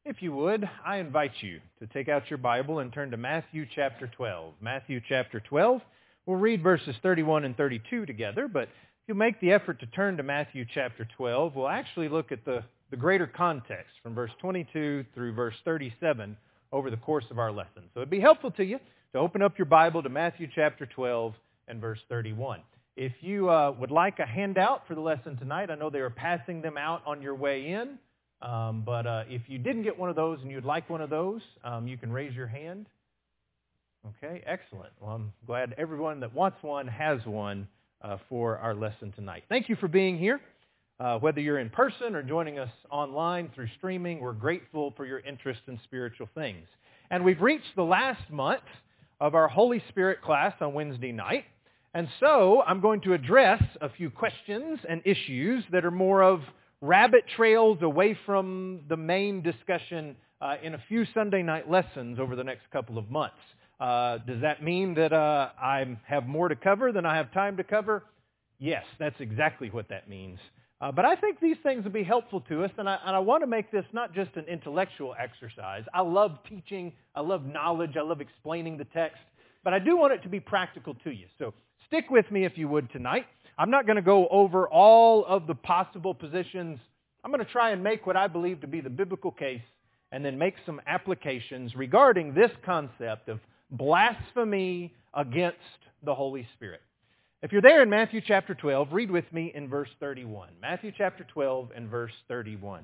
If you would, I invite you to take out your Bible and turn to Matthew chapter 12. Matthew chapter 12. We'll read verses 31 and 32 together, but if you make the effort to turn to Matthew chapter 12, we'll actually look at the greater context from verse 22 through verse 37 over the course of our lesson. So it'd be helpful to you to open up your Bible to Matthew chapter 12 and verse 31. If you would like a handout for the lesson tonight, I know they are passing them out on your way in. But if you didn't get one of those and you'd like one of those, you can raise your hand. Okay, excellent. Well, I'm glad everyone that wants one has one for our lesson tonight. Thank you for being here. Whether you're in person or joining us online through streaming, we're grateful for your interest in spiritual things. And we've reached the last month of our Holy Spirit class on Wednesday night. And so I'm going to address a few questions and issues that are more of rabbit trails away from the main discussion in a few Sunday night lessons over the next couple of months. Does that mean that I have more to cover than I have time to cover? Yes, that's exactly what that means. But I think these things will be helpful to us, and I want to make this not just an intellectual exercise. I love teaching, I love knowledge, I love explaining the text, but I do want it to be practical to you. So stick with me if you would tonight. I'm not going to go over all of the possible positions. I'm going to try and make what I believe to be the biblical case and then make some applications regarding this concept of blasphemy against the Holy Spirit. If you're there in Matthew chapter 12, read with me in verse 31. Matthew chapter 12 and verse 31.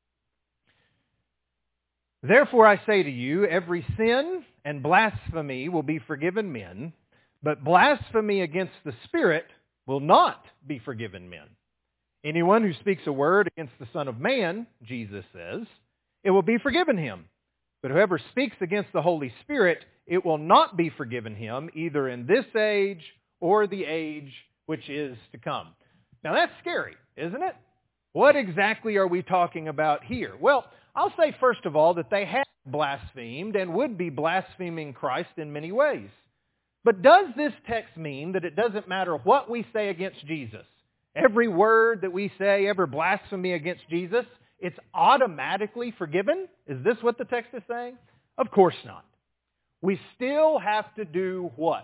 Therefore I say to you, every sin and blasphemy will be forgiven men, but blasphemy against the Spirit will not be forgiven men. Anyone who speaks a word against the Son of Man, Jesus says, it will be forgiven him. But whoever speaks against the Holy Spirit, it will not be forgiven him, either in this age or the age which is to come. Now that's scary, isn't it? What exactly are we talking about here? Well, I'll say first of all that they have blasphemed and would be blaspheming Christ in many ways. But does this text mean that it doesn't matter what we say against Jesus? Every word that we say, every blasphemy against Jesus, it's automatically forgiven? Is this what the text is saying? Of course not. We still have to do what?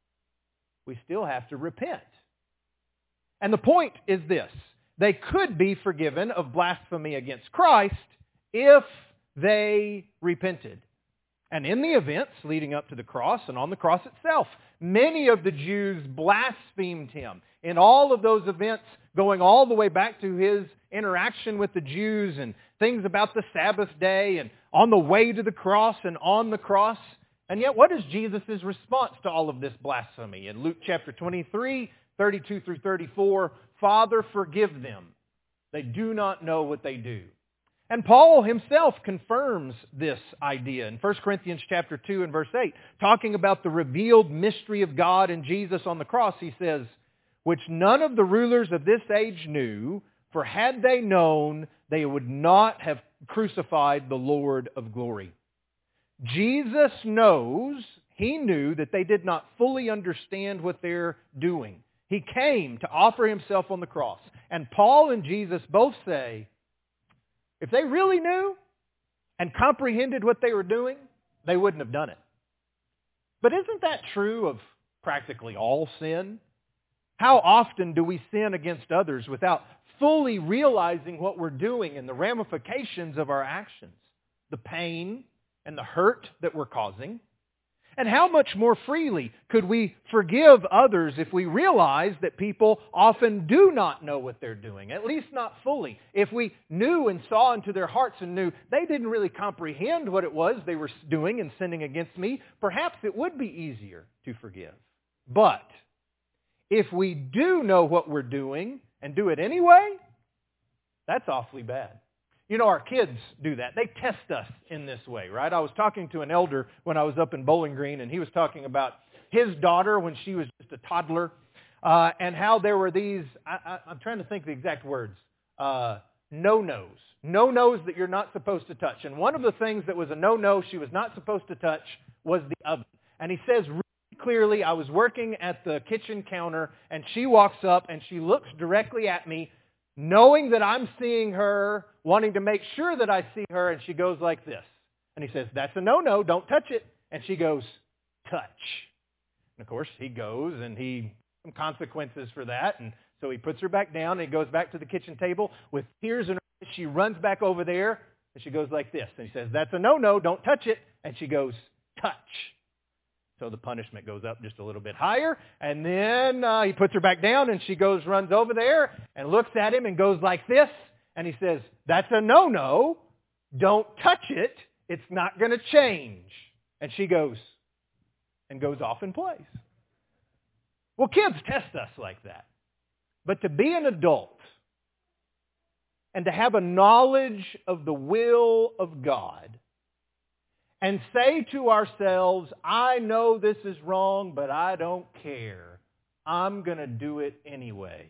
We still have to repent. And the point is this. They could be forgiven of blasphemy against Christ if they repented. And in the events leading up to the cross and on the cross itself, many of the Jews blasphemed him. In all of those events, going all the way back to his interaction with the Jews and things about the Sabbath day and on the way to the cross and on the cross. And yet, what is Jesus' response to all of this blasphemy? In Luke chapter 23, 32 through 34, Father, forgive them. They do not know what they do. And Paul himself confirms this idea in 1 Corinthians chapter 2 and verse 8. Talking about the revealed mystery of God in Jesus on the cross, he says, which none of the rulers of this age knew, for had they known, they would not have crucified the Lord of glory. Jesus knows, he knew that they did not fully understand what they're doing. He came to offer himself on the cross. And Paul and Jesus both say, if they really knew and comprehended what they were doing, they wouldn't have done it. But isn't that true of practically all sin? How often do we sin against others without fully realizing what we're doing and the ramifications of our actions, the pain and the hurt that we're causing? And how much more freely could we forgive others if we realize that people often do not know what they're doing, at least not fully? If we knew and saw into their hearts and knew they didn't really comprehend what it was they were doing and sinning against me, perhaps it would be easier to forgive. But if we do know what we're doing and do it anyway, that's awfully bad. You know, our kids do that. They test us in this way, right? I was talking to an elder when I was up in Bowling Green, and he was talking about his daughter when she was just a toddler, and how there were these, I'm trying to think of the exact words, no-nos. No-nos that you're not supposed to touch. And one of the things that was a no-no she was not supposed to touch was the oven. And he says really clearly, I was working at the kitchen counter, and she walks up, and she looks directly at me, knowing that I'm seeing her, wanting to make sure that I see her, and she goes like this. And he says, that's a no-no, don't touch it. And she goes, touch. And of course, he goes and some consequences for that. And so he puts her back down and he goes back to the kitchen table with tears in her eyes. She runs back over there and she goes like this. And he says, that's a no-no, don't touch it. And she goes, touch. So the punishment goes up just a little bit higher. And then he puts her back down and she runs over there and looks at him and goes like this. And he says, that's a no-no, don't touch it. It's not going to change. And she goes off and plays. Well, kids test us like that. But to be an adult and to have a knowledge of the will of God and say to ourselves, I know this is wrong, but I don't care. I'm going to do it anyway.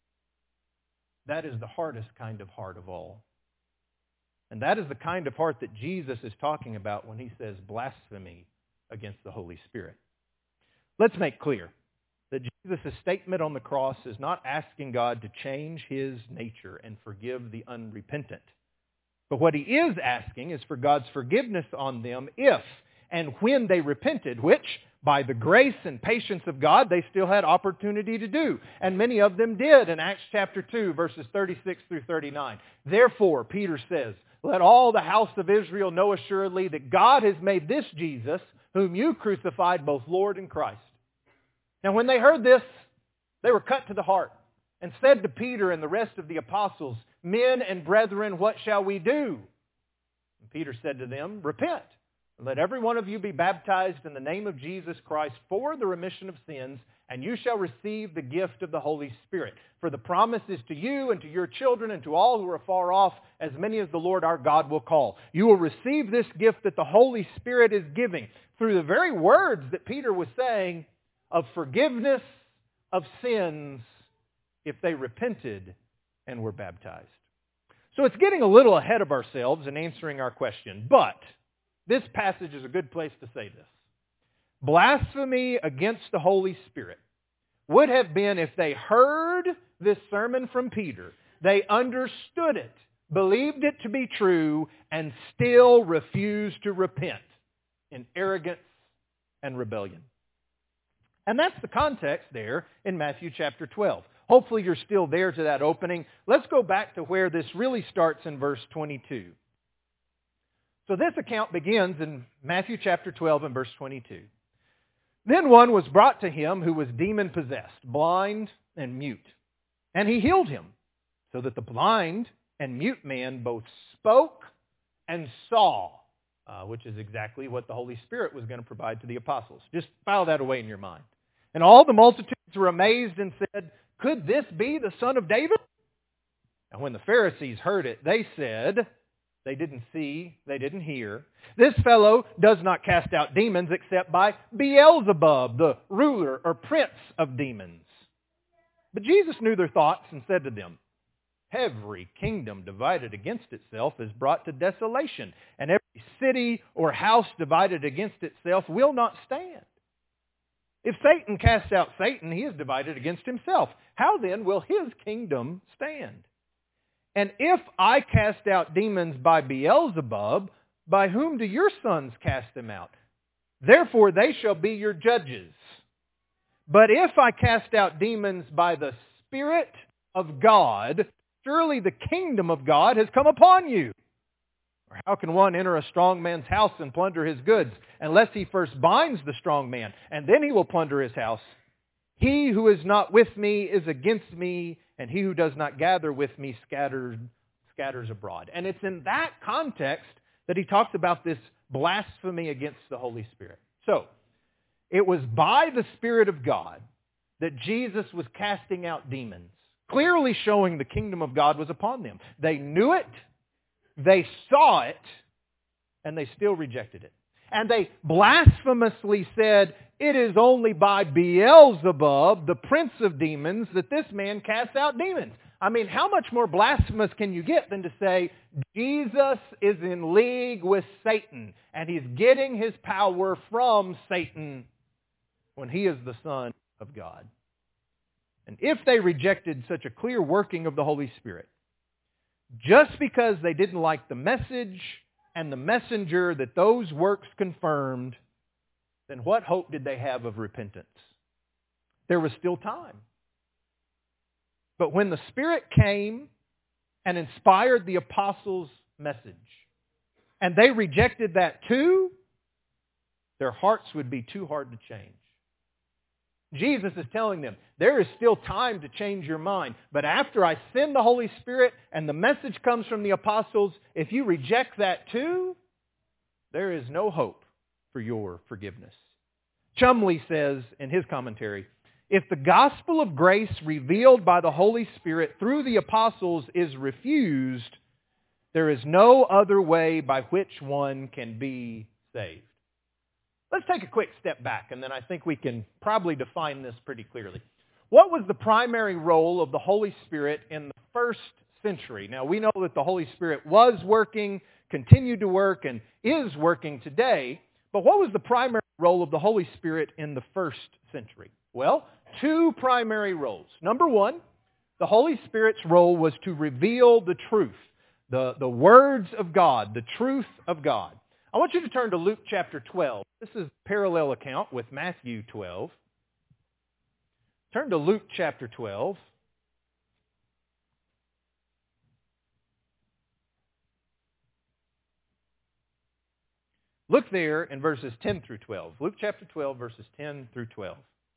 That is the hardest kind of heart of all. And that is the kind of heart that Jesus is talking about when he says blasphemy against the Holy Spirit. Let's make clear that Jesus' statement on the cross is not asking God to change his nature and forgive the unrepentant. But what he is asking is for God's forgiveness on them if and when they repented, which, by the grace and patience of God, they still had opportunity to do. And many of them did in Acts chapter 2, verses 36 through 39. Therefore, Peter says, let all the house of Israel know assuredly that God has made this Jesus, whom you crucified, both Lord and Christ. Now when they heard this, they were cut to the heart and said to Peter and the rest of the apostles, men and brethren, what shall we do? And Peter said to them, repent, and let every one of you be baptized in the name of Jesus Christ for the remission of sins, and you shall receive the gift of the Holy Spirit. For the promise is to you and to your children and to all who are far off, as many as the Lord our God will call. You will receive this gift that the Holy Spirit is giving through the very words that Peter was saying of forgiveness of sins if they repented and were baptized. So it's getting a little ahead of ourselves in answering our question, but this passage is a good place to say this. Blasphemy against the Holy Spirit would have been if they heard this sermon from Peter, they understood it, believed it to be true, and still refused to repent in arrogance and rebellion. And that's the context there in Matthew chapter 12. Hopefully you're still there to that opening. Let's go back to where this really starts in verse 22. So this account begins in Matthew chapter 12 and verse 22. Then one was brought to him who was demon-possessed, blind and mute. And he healed him, so that the blind and mute man both spoke and saw, which is exactly what the Holy Spirit was going to provide to the apostles. Just file that away in your mind. And all the multitudes were amazed and said, could this be the Son of David? And when the Pharisees heard it, they said, they didn't see, they didn't hear, this fellow does not cast out demons except by Beelzebub, the ruler or prince of demons. But Jesus knew their thoughts and said to them, every kingdom divided against itself is brought to desolation, and every city or house divided against itself will not stand. If Satan casts out Satan, he is divided against himself. How then will his kingdom stand? And if I cast out demons by Beelzebub, by whom do your sons cast them out? Therefore they shall be your judges. But if I cast out demons by the Spirit of God, surely the kingdom of God has come upon you. Or how can one enter a strong man's house and plunder his goods, unless he first binds the strong man, and then he will plunder his house? He who is not with me is against me, and he who does not gather with me scatters abroad. And it's in that context that he talks about this blasphemy against the Holy Spirit. So, it was by the Spirit of God that Jesus was casting out demons, clearly showing the kingdom of God was upon them. They knew it, they saw it, and they still rejected it. And they blasphemously said, it is only by Beelzebub, the prince of demons, that this man casts out demons. I mean, how much more blasphemous can you get than to say, Jesus is in league with Satan, and he's getting his power from Satan when he is the Son of God? And if they rejected such a clear working of the Holy Spirit, just because they didn't like the message and the messenger that those works confirmed, then what hope did they have of repentance? There was still time. But when the Spirit came and inspired the apostles' message, and they rejected that too, their hearts would be too hard to change. Jesus is telling them, there is still time to change your mind. But after I send the Holy Spirit and the message comes from the apostles, if you reject that too, there is no hope for your forgiveness. Chumley says in his commentary, if the gospel of grace revealed by the Holy Spirit through the apostles is refused, there is no other way by which one can be saved. Let's take a quick step back, and then I think we can probably define this pretty clearly. What was the primary role of the Holy Spirit in the first century? Now, we know that the Holy Spirit was working, continued to work, and is working today, but what was the primary role of the Holy Spirit in the first century? Well, two primary roles. Number one, the Holy Spirit's role was to reveal the truth, the words of God, the truth of God. I want you to turn to Luke chapter 12. This is a parallel account with Matthew 12. Turn to Luke chapter 12. Look there in verses 10 through 12. Luke chapter 12, verses 10 through 12.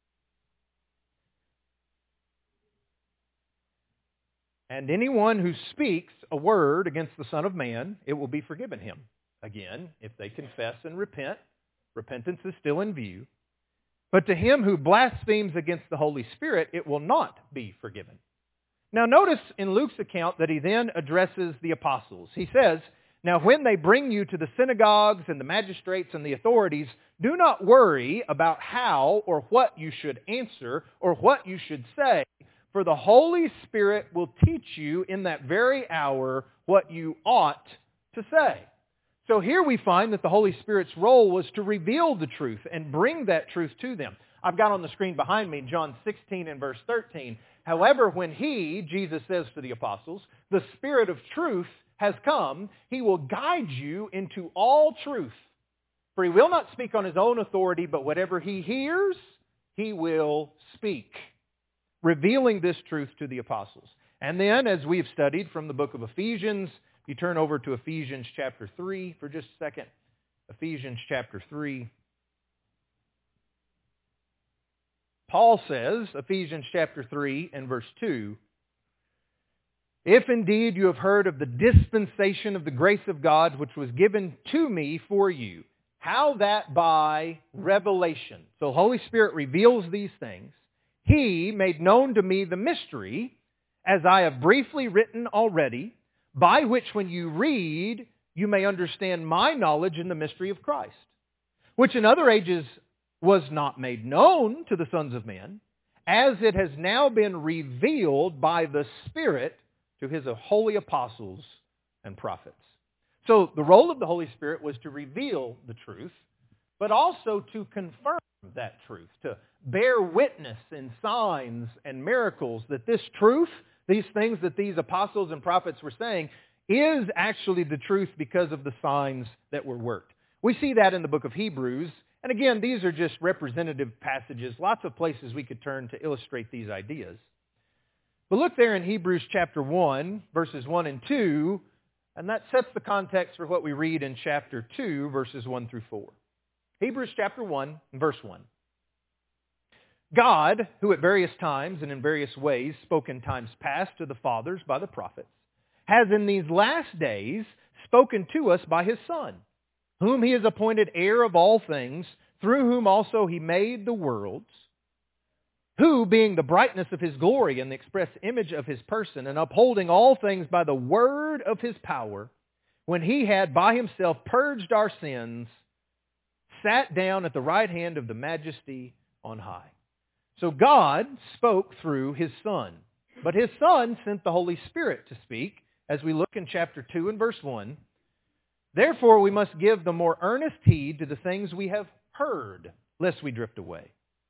And anyone who speaks a word against the Son of Man, it will be forgiven him. Again, if they confess and repent, repentance is still in view. But to him who blasphemes against the Holy Spirit, it will not be forgiven. Now notice in Luke's account that he then addresses the apostles. He says, now when they bring you to the synagogues and the magistrates and the authorities, do not worry about how or what you should answer or what you should say, for the Holy Spirit will teach you in that very hour what you ought to say. So here we find that the Holy Spirit's role was to reveal the truth and bring that truth to them. I've got on the screen behind me John 16 and verse 13. However, when He, Jesus says to the apostles, the Spirit of truth has come, He will guide you into all truth. For He will not speak on His own authority, but whatever He hears, He will speak, revealing this truth to the apostles. And then, as we've studied from the book of Ephesians, you turn over to Ephesians chapter 3 for just a second. Ephesians chapter 3. Paul says, Ephesians chapter 3 and verse 2, if indeed you have heard of the dispensation of the grace of God which was given to me for you, how that by revelation. So the Holy Spirit reveals these things. He made known to me the mystery, as I have briefly written already, by which when you read, you may understand my knowledge in the mystery of Christ, which in other ages was not made known to the sons of men, as it has now been revealed by the Spirit to His holy apostles and prophets. So the role of the Holy Spirit was to reveal the truth, but also to confirm that truth, to bear witness in signs and miracles that this truth, these things that these apostles and prophets were saying, is actually the truth because of the signs that were worked. We see that in the book of Hebrews. And again, these are just representative passages. Lots of places we could turn to illustrate these ideas. But look there in Hebrews chapter 1, verses 1 and 2, and that sets the context for what we read in chapter 2, verses 1 through 4. Hebrews chapter 1, verse 1. God, who at various times and in various ways spoke in times past to the fathers by the prophets, has in these last days spoken to us by His Son, whom He has appointed heir of all things, through whom also He made the worlds, who, being the brightness of His glory and the express image of His person, and upholding all things by the word of His power, when He had by Himself purged our sins, sat down at the right hand of the Majesty on high. So God spoke through His Son, but His Son sent the Holy Spirit to speak, as we look in chapter 2 and verse 1. Therefore we must give the more earnest heed to the things we have heard, lest we drift away.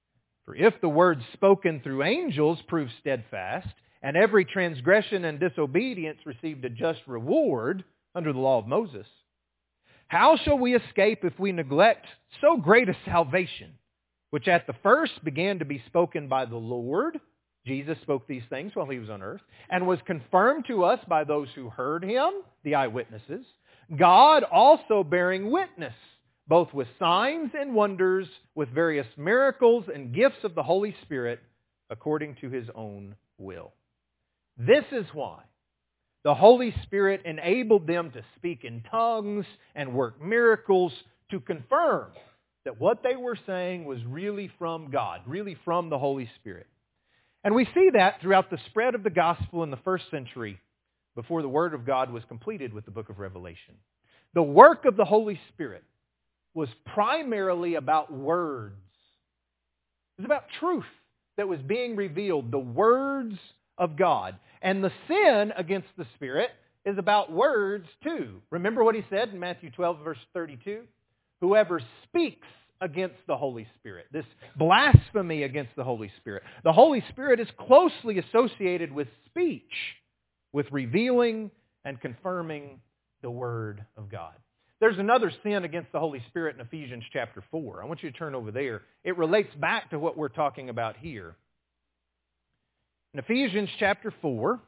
For if the word spoken through angels proved steadfast, and every transgression and disobedience received a just reward under the law of Moses, how shall we escape if we neglect so great a salvation, which at the first began to be spoken by the Lord? Jesus spoke these things while he was on earth, and was confirmed to us by those who heard him, the eyewitnesses, God also bearing witness, both with signs and wonders, with various miracles and gifts of the Holy Spirit, according to his own will. This is why the Holy Spirit enabled them to speak in tongues and work miracles to confirm that what they were saying was really from God, really from the Holy Spirit. And we see that throughout the spread of the gospel in the first century before the Word of God was completed with the book of Revelation. The work of the Holy Spirit was primarily about words. It was about truth that was being revealed, the words of God. And the sin against the Spirit is about words too. Remember what he said in Matthew 12, verse 32? Whoever speaks against the Holy Spirit, this blasphemy against the Holy Spirit. The Holy Spirit is closely associated with speech, with revealing and confirming the Word of God. There's another sin against the Holy Spirit in Ephesians chapter 4. I want you to turn over there. It relates back to what we're talking about here. In Ephesians chapter 4,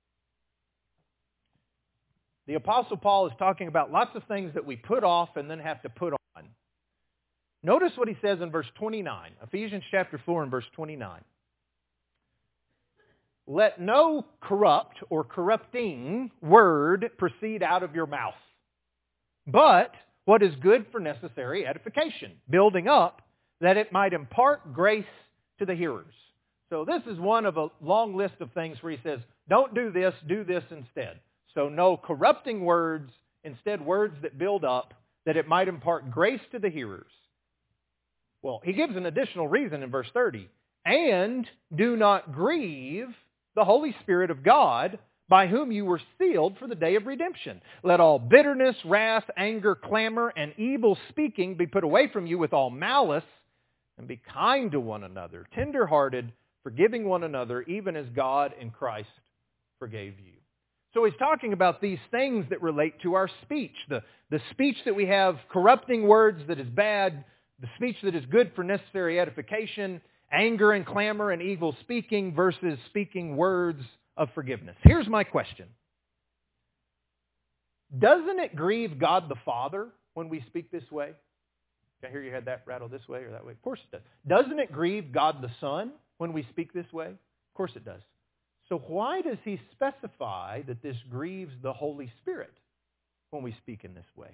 the Apostle Paul is talking about lots of things that we put off and then have to put on. Notice what he says in verse 29. Ephesians chapter 4 and verse 29. Let no corrupt or corrupting word proceed out of your mouth, but what is good for necessary edification, building up, that it might impart grace to the hearers. So this is one of a long list of things where he says, don't do this instead. So no corrupting words, instead words that build up, that it might impart grace to the hearers. Well, he gives an additional reason in verse 30. And do not grieve the Holy Spirit of God, by whom you were sealed for the day of redemption. Let all bitterness, wrath, anger, clamor, and evil speaking be put away from you with all malice, and be kind to one another, tender-hearted, forgiving one another, even as God in Christ forgave you. So he's talking about these things that relate to our speech. The speech that we have, corrupting words that is bad, the speech that is good for necessary edification, anger and clamor and evil speaking versus speaking words of forgiveness. Here's my question. Doesn't it grieve God the Father when we speak this way? I hear you had that rattle this way or that way. Of course it does. Doesn't it grieve God the Son when we speak this way? Of course it does. So why does he specify that this grieves the Holy Spirit when we speak in this way?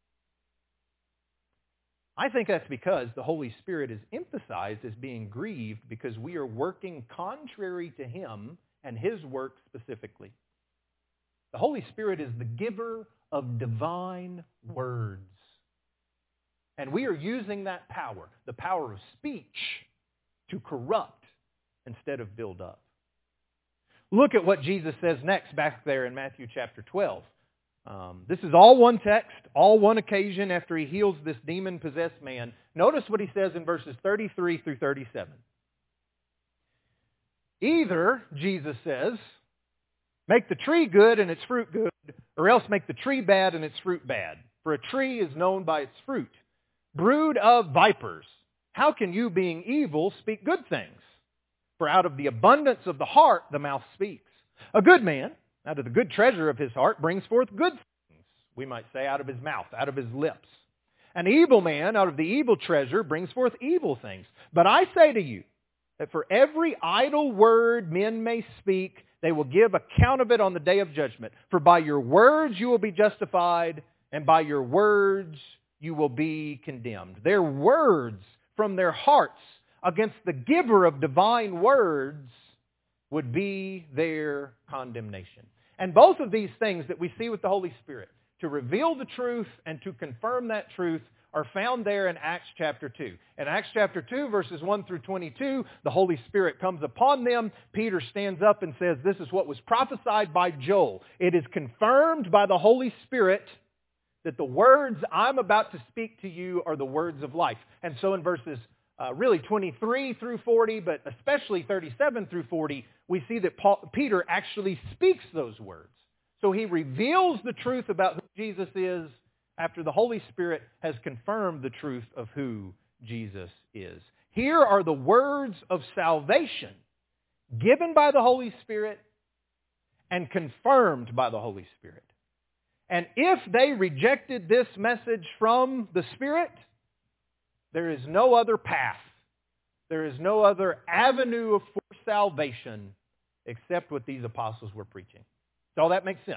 I think that's because the Holy Spirit is emphasized as being grieved because we are working contrary to him and his work specifically. The Holy Spirit is the giver of divine words. And we are using that power, the power of speech, to corrupt instead of build up. Look at what Jesus says next back there in Matthew chapter 12. This is all one text, all one occasion after he heals this demon-possessed man. Notice what he says in verses 33 through 37. Either, Jesus says, make the tree good and its fruit good, or else make the tree bad and its fruit bad. For a tree is known by its fruit. Brood of vipers, how can you, being evil, speak good things? For out of the abundance of the heart the mouth speaks. A good man, out of the good treasure of his heart, brings forth good things. We might say out of his mouth, out of his lips. An evil man, out of the evil treasure, brings forth evil things. But I say to you, that for every idle word men may speak, they will give account of it on the day of judgment. For by your words you will be justified, and by your words you will be condemned. Their words from their hearts against the giver of divine words would be their condemnation. And both of these things that we see with the Holy Spirit, to reveal the truth and to confirm that truth, are found there in Acts chapter 2. In Acts chapter 2, verses 1 through 22, the Holy Spirit comes upon them. Peter stands up and says, this is what was prophesied by Joel. It is confirmed by the Holy Spirit that the words I'm about to speak to you are the words of life. And so in verses really 23 through 40, but especially 37 through 40, we see that Peter actually speaks those words. So he reveals the truth about who Jesus is after the Holy Spirit has confirmed the truth of who Jesus is. Here are the words of salvation given by the Holy Spirit and confirmed by the Holy Spirit. And if they rejected this message from the Spirit, there is no other path. There is no other avenue for salvation except what these apostles were preaching. Does all that make sense?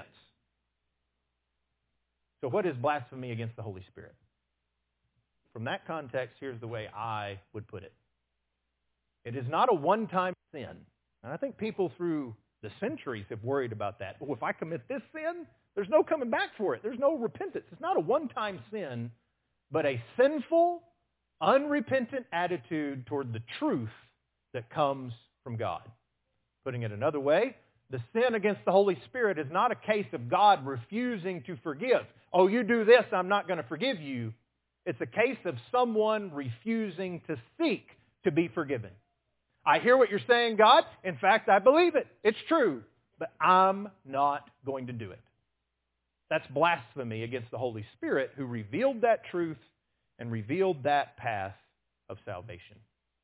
So what is blasphemy against the Holy Spirit? From that context, here's the way I would put it. It is not a one-time sin. And I think people through the centuries have worried about that. Oh, if I commit this sin, there's no coming back for it. There's no repentance. It's not a one-time sin, but a sinful, unrepentant attitude toward the truth that comes from God. Putting it another way, the sin against the Holy Spirit is not a case of God refusing to forgive. Oh, you do this, I'm not going to forgive you. It's a case of someone refusing to seek to be forgiven. I hear what you're saying, God. In fact, I believe it. It's true. But I'm not going to do it. That's blasphemy against the Holy Spirit who revealed that truth and revealed that path of salvation.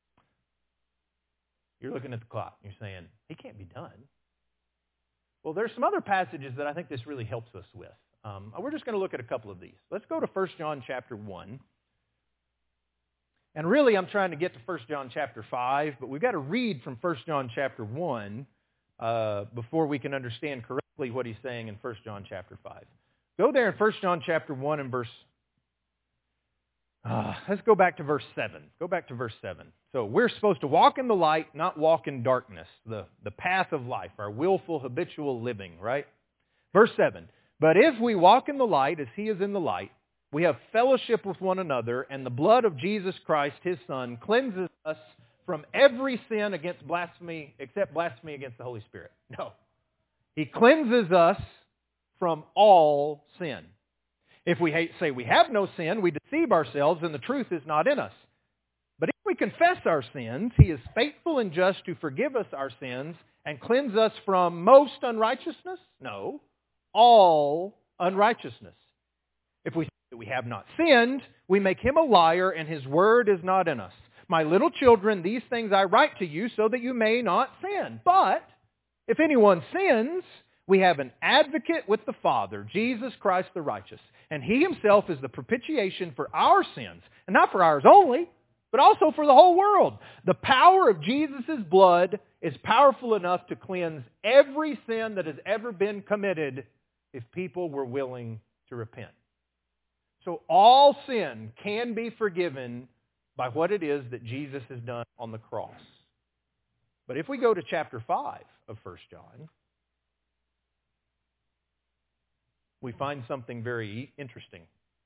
You're looking at the clock. You're saying, he can't be done. Well, there's some other passages that I think this really helps us with. We're just going to look at a couple of these. Let's go to 1 John chapter 1. And really, I'm trying to get to 1 John chapter 5, but we've got to read from 1 John chapter 1 before we can understand correctly what he's saying in 1 John chapter 5. Go there in 1 John chapter 1 and verse... let's go back to verse 7. Go back to verse 7. So we're supposed to walk in the light, not walk in darkness, the path of life, our willful, habitual living, right? Verse 7. But if we walk in the light as he is in the light, we have fellowship with one another, and the blood of Jesus Christ, his Son, cleanses us from every sin against blasphemy, except blasphemy against the Holy Spirit. No. He cleanses us from all sin. If we say we have no sin, we deceive ourselves and the truth is not in us. But if we confess our sins, he is faithful and just to forgive us our sins and cleanse us from most unrighteousness? No, all unrighteousness. If we say that we have not sinned, we make him a liar and his word is not in us. My little children, these things I write to you so that you may not sin. But if anyone sins, we have an advocate with the Father, Jesus Christ the righteous. And he himself is the propitiation for our sins. And not for ours only, but also for the whole world. The power of Jesus' blood is powerful enough to cleanse every sin that has ever been committed if people were willing to repent. So all sin can be forgiven by what it is that Jesus has done on the cross. But if we go to chapter 5 of 1 John, we find something very interesting.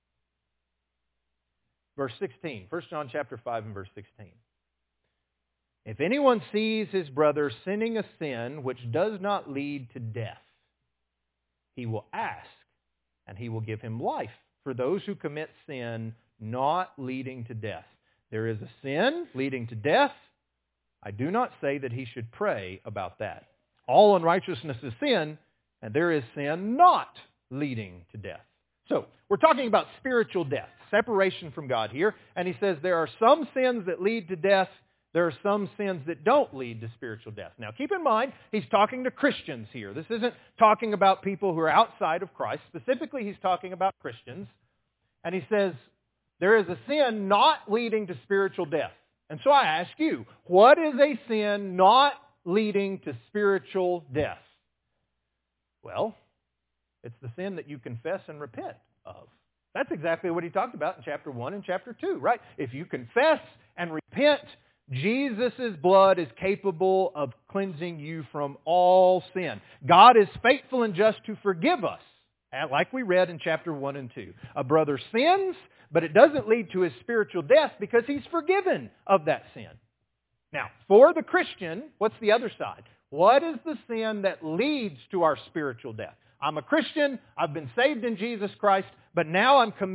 Verse 16, 1 John chapter 5 and verse 16. If anyone sees his brother sinning a sin which does not lead to death, he will ask, and he will give him life for those who commit sin not leading to death. There is a sin leading to death. I do not say that he should pray about that. All unrighteousness is sin, and there is sin not leading to death. So, we're talking about spiritual death, separation from God here. And he says there are some sins that lead to death. There are some sins that don't lead to spiritual death. Now, keep in mind, he's talking to Christians here. This isn't talking about people who are outside of Christ. Specifically, he's talking about Christians. And he says there is a sin not leading to spiritual death. And so I ask you, what is a sin not leading to spiritual death? Well, it's the sin that you confess and repent of. That's exactly what he talked about in chapter 1 and chapter 2, right? If you confess and repent, Jesus' blood is capable of cleansing you from all sin. God is faithful and just to forgive us, like we read in chapter 1 and 2. A brother sins, but it doesn't lead to his spiritual death because he's forgiven of that sin. Now, for the Christian, what's the other side? What is the sin that leads to our spiritual death? I'm a Christian, I've been saved in Jesus Christ, but now I'm committing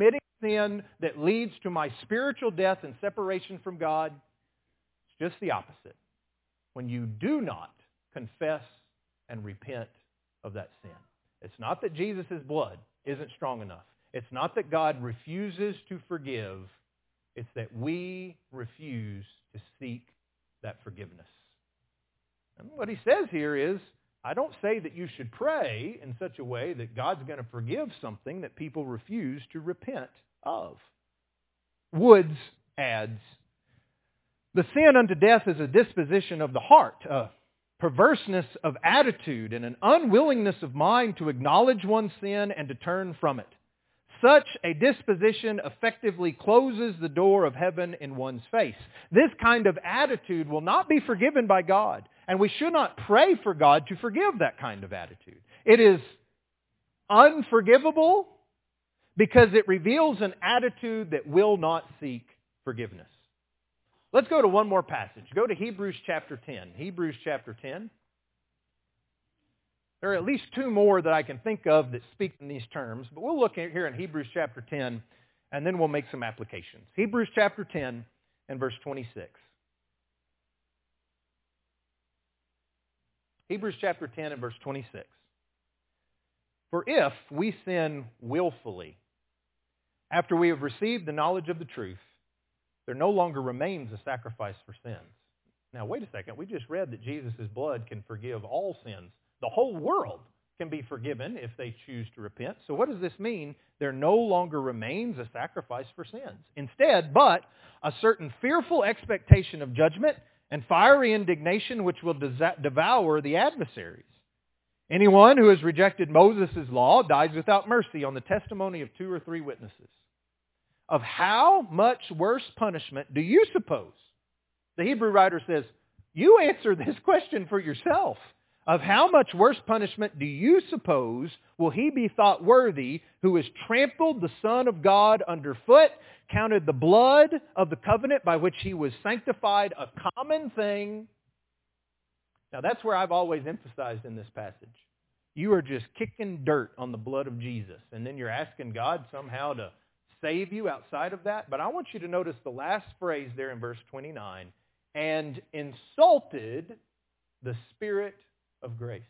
sin that leads to my spiritual death and separation from God. It's just the opposite. When you do not confess and repent of that sin. It's not that Jesus' blood isn't strong enough. It's not that God refuses to forgive. It's that we refuse to seek that forgiveness. And what he says here is, I don't say that you should pray in such a way that God's going to forgive something that people refuse to repent of. Woods adds, the sin unto death is a disposition of the heart, a perverseness of attitude, and an unwillingness of mind to acknowledge one's sin and to turn from it. Such a disposition effectively closes the door of heaven in one's face. This kind of attitude will not be forgiven by God, and we should not pray for God to forgive that kind of attitude. It is unforgivable because it reveals an attitude that will not seek forgiveness. Let's go to one more passage. Go to Hebrews chapter 10. Hebrews chapter 10. There are at least two more that I can think of that speak in these terms, but we'll look here in Hebrews chapter 10, and then we'll make some applications. Hebrews chapter 10 and verse 26. Hebrews chapter 10 and verse 26. For if we sin willfully, after we have received the knowledge of the truth, there no longer remains a sacrifice for sins. Now, wait a second. We just read that Jesus' blood can forgive all sins. The whole world can be forgiven if they choose to repent. So what does this mean? There no longer remains a sacrifice for sins. Instead, but a certain fearful expectation of judgment and fiery indignation which will devour the adversaries. Anyone who has rejected Moses' law dies without mercy on the testimony of 2 or 3 witnesses. Of how much worse punishment do you suppose? The Hebrew writer says, you answer this question for yourself. Of how much worse punishment do you suppose will he be thought worthy who has trampled the Son of God underfoot, counted the blood of the covenant by which he was sanctified a common thing? Now that's where I've always emphasized in this passage. You are just kicking dirt on the blood of Jesus, and then you're asking God somehow to save you outside of that. But I want you to notice the last phrase there in verse 29, and insulted the Spirit of grace.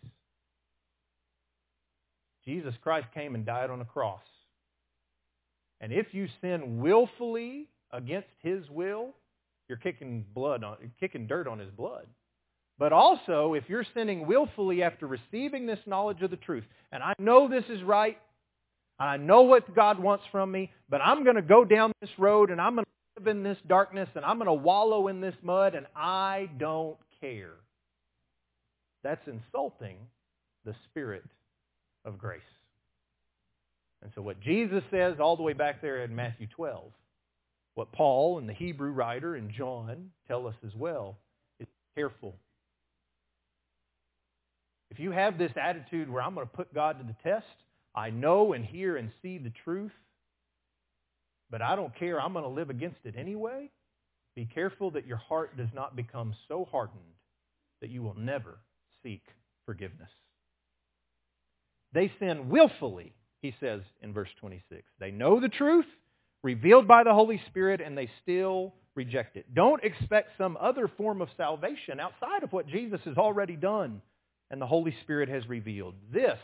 Jesus Christ came and died on a cross. And if you sin willfully against his will, you're kicking dirt on his blood. But also, if you're sinning willfully after receiving this knowledge of the truth, and I know this is right, I know what God wants from me, but I'm going to go down this road and I'm going to live in this darkness and I'm going to wallow in this mud and I don't care. That's insulting the Spirit of grace. And so what Jesus says all the way back there in Matthew 12, what Paul and the Hebrew writer and John tell us as well, is careful. If you have this attitude where I'm going to put God to the test, I know and hear and see the truth, but I don't care, I'm going to live against it anyway, be careful that your heart does not become so hardened that you will never seek forgiveness. They sin willfully, he says in verse 26. They know the truth, revealed by the Holy Spirit, and they still reject it. Don't expect some other form of salvation outside of what Jesus has already done and the Holy Spirit has revealed. This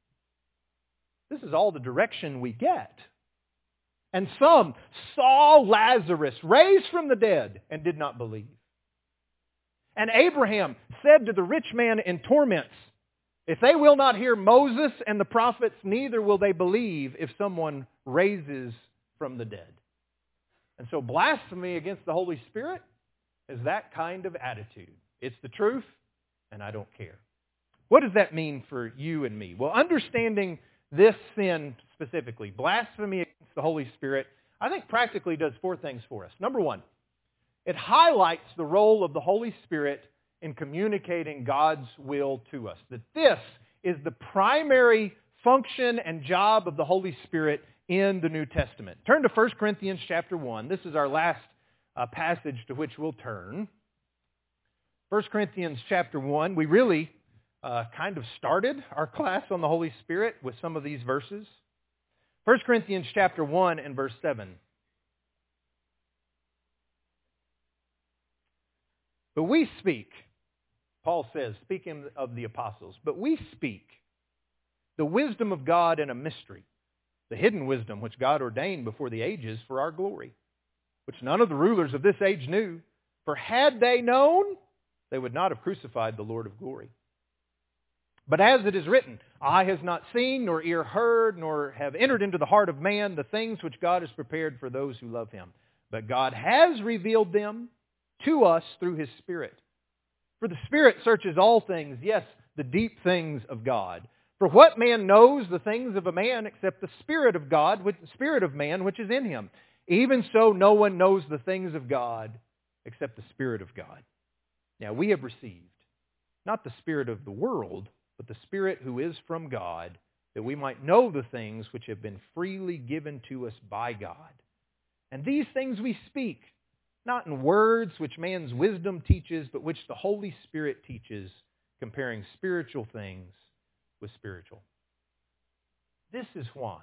is all the direction we get. And some saw Lazarus raised from the dead and did not believe. And Abraham said to the rich man in torments, if they will not hear Moses and the prophets, neither will they believe if someone raises from the dead. And so blasphemy against the Holy Spirit is that kind of attitude. It's the truth, and I don't care. What does that mean for you and me? Well, understanding this sin specifically, blasphemy against the Holy Spirit, I think practically does 4 things for us. Number 1, it highlights the role of the Holy Spirit in communicating God's will to us. That this is the primary function and job of the Holy Spirit in the New Testament. Turn to 1 Corinthians chapter 1. This is our last passage to which we'll turn. 1 Corinthians chapter 1. We really kind of started our class on the Holy Spirit with some of these verses. 1 Corinthians chapter 1 and verse 7. But we speak, Paul says, speaking of the apostles, but we speak the wisdom of God in a mystery, the hidden wisdom which God ordained before the ages for our glory, which none of the rulers of this age knew. For had they known, they would not have crucified the Lord of glory. But as it is written, eye has not seen, nor ear heard, nor have entered into the heart of man the things which God has prepared for those who love Him. But God has revealed them to us through His Spirit. For the Spirit searches all things, yes, the deep things of God. For what man knows the things of a man except the Spirit of God, the Spirit of man which is in him? Even so, no one knows the things of God except the Spirit of God. Now we have received not the spirit of the world, but the Spirit who is from God, that we might know the things which have been freely given to us by God. And these things we speak, not in words which man's wisdom teaches, but which the Holy Spirit teaches, comparing spiritual things with spiritual. This is why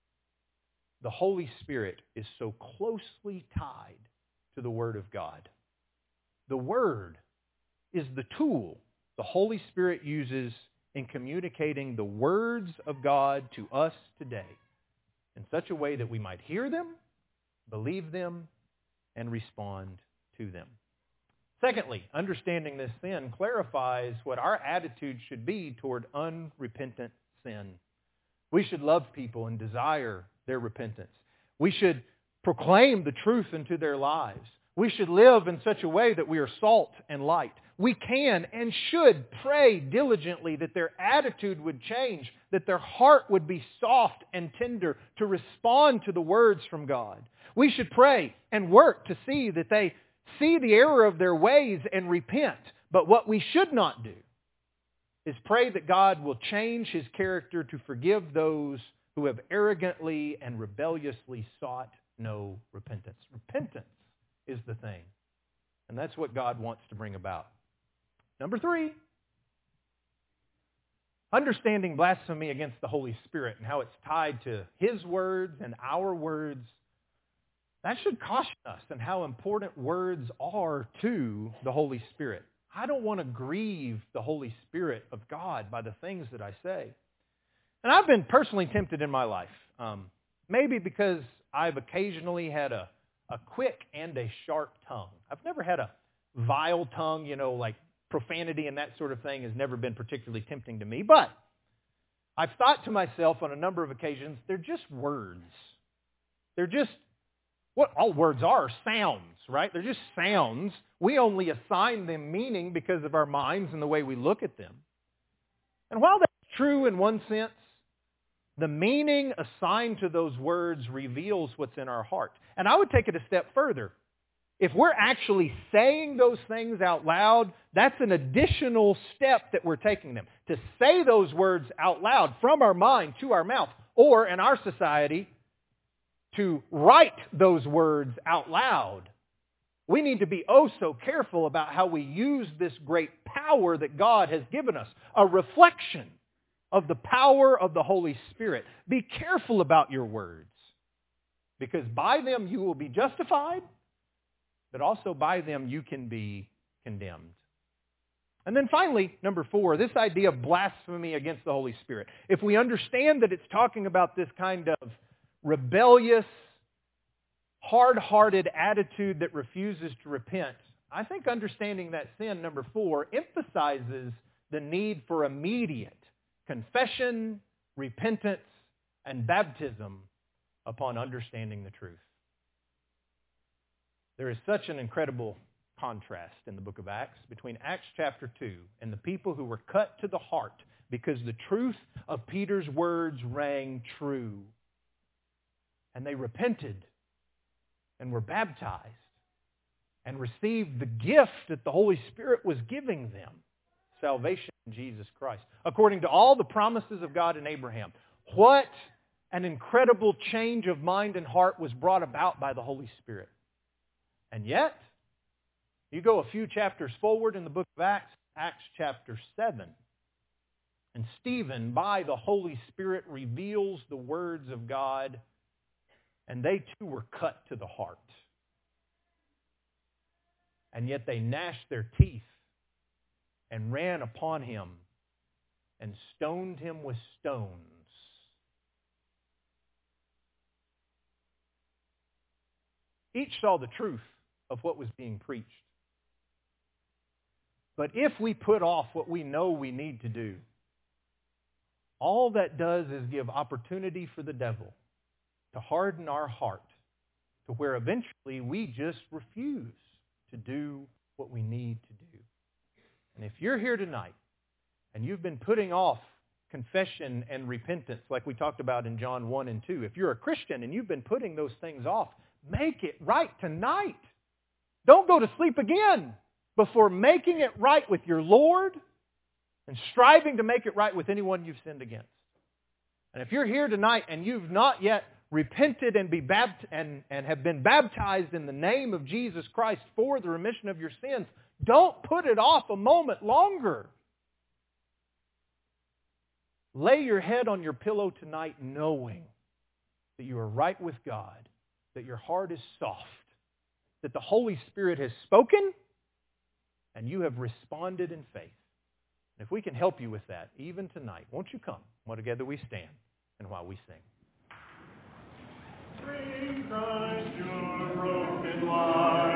the Holy Spirit is so closely tied to the Word of God. The Word is the tool the Holy Spirit uses in communicating the words of God to us today in such a way that we might hear them, believe them, and respond to them. Secondly, understanding this sin clarifies what our attitude should be toward unrepentant sin. We should love people and desire their repentance. We should proclaim the truth into their lives. We should live in such a way that we are salt and light. We can and should pray diligently that their attitude would change, that their heart would be soft and tender to respond to the words from God. We should pray and work to see that they see the error of their ways and repent. But what we should not do is pray that God will change His character to forgive those who have arrogantly and rebelliously sought no repentance. Repentance is the thing. And that's what God wants to bring about. Number 3, understanding blasphemy against the Holy Spirit and how it's tied to His words and our words. That should caution us in how important words are to the Holy Spirit. I don't want to grieve the Holy Spirit of God by the things that I say. And I've been personally tempted in my life. Maybe because I've occasionally had a quick and a sharp tongue. I've never had a vile tongue, like profanity and that sort of thing has never been particularly tempting to me. But I've thought to myself on a number of occasions, they're just words. They're just, what all words are sounds, right? They're just sounds. We only assign them meaning because of our minds and the way we look at them. And while that's true in one sense, the meaning assigned to those words reveals what's in our heart. And I would take it a step further. If we're actually saying those things out loud, that's an additional step that we're taking them. To say those words out loud from our mind to our mouth, or in our society, to write those words out loud. We need to be oh so careful about how we use this great power that God has given us, a reflection of the power of the Holy Spirit. Be careful about your words, because by them you will be justified, but also by them you can be condemned. And then finally, number 4, this idea of blasphemy against the Holy Spirit. If we understand that it's talking about this kind of rebellious, hard-hearted attitude that refuses to repent, I think understanding that sin, number 4, emphasizes the need for immediate confession, repentance, and baptism upon understanding the truth. There is such an incredible contrast in the book of Acts between Acts chapter 2 and the people who were cut to the heart because the truth of Peter's words rang true. And they repented and were baptized and received the gift that the Holy Spirit was giving them, salvation in Jesus Christ, according to all the promises of God in Abraham. What an incredible change of mind and heart was brought about by the Holy Spirit. And yet, you go a few chapters forward in the book of Acts, Acts chapter 7, And Stephen, by the Holy Spirit, reveals the words of God, and they too were cut to the heart. And yet they gnashed their teeth and ran upon him and stoned him with stones. Each saw the truth of what was being preached. But if we put off what we know we need to do, all that does is give opportunity for the devil to harden our heart to where eventually we just refuse to do what we need to do. And if you're here tonight and you've been putting off confession and repentance like we talked about in John 1 and 2, if you're a Christian and you've been putting those things off, make it right tonight. Don't go to sleep again before making it right with your Lord and striving to make it right with anyone you've sinned against. And if you're here tonight and you've not yet repented and have been baptized in the name of Jesus Christ for the remission of your sins, don't put it off a moment longer. Lay your head on your pillow tonight knowing that you are right with God, that your heart is soft, that the Holy Spirit has spoken, and you have responded in faith. And if we can help you with that, even tonight, won't you come while together we stand and while we sing.